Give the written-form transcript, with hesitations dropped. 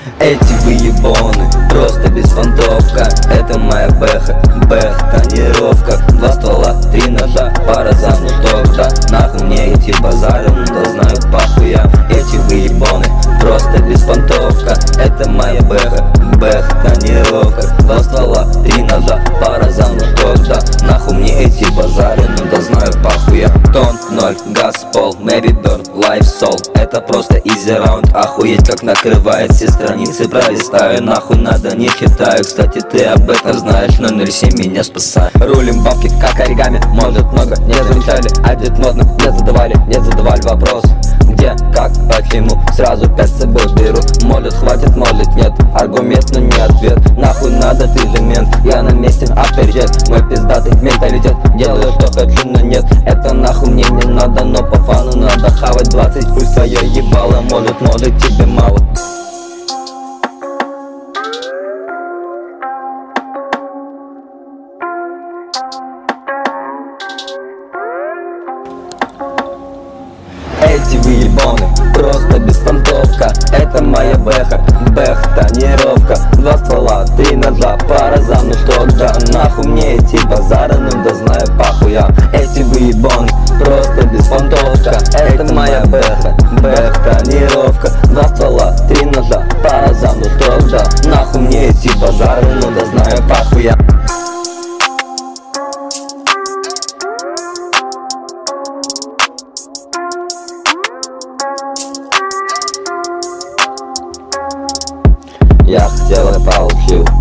Эти выебоны, просто беспонтовка. Это моя бэха, тонировка. 2 ствола, 3 ножа, пара замнутов. Да нахуй мне эти базары, да знаю похуя. Эти выебоны, просто беспонтовка. Это моя бэха, тонировка. 2 ствола, 3 ножа, пара замнутов. Да нахуй мне эти базары, да знаю похуя. Тон, 0, газ, пол, maybe burn, life, soul. Это просто easy round. Охуеть как накрывает, все страницы пролистаю. Нахуй надо, не читаю. Кстати, ты об этом знаешь, но 07 меня спасает. Рулим бабки как оригами, может много не замечали. Одет модно, не задавали вопрос. Где, как, почему, сразу 5 с собой берут. Может хватит, может нет, аргумент, но не ответ. Нахуй надо, ты же мент, я на месте авторитет. Мой пиздатый менталитет, делаю что хочу, но нет. Это нахуй мне не надо, но по фану надо хавать 20, пусть свое ебало. Может тебе мало. Эти выебоны, просто беспонтовка. Это моя бэха, тонировка. 2 ствола, 3 ножа, пара замнутов. Да нахуй мне эти базары, ну да знаю похуя. Эти выебоны, просто беспонтовка. Это моя бэха, тонировка. 2 ствола, 3 ножа, пара замнутов. Да нахуй мне эти базары, ну да знаю похуя. Я хотел и получил.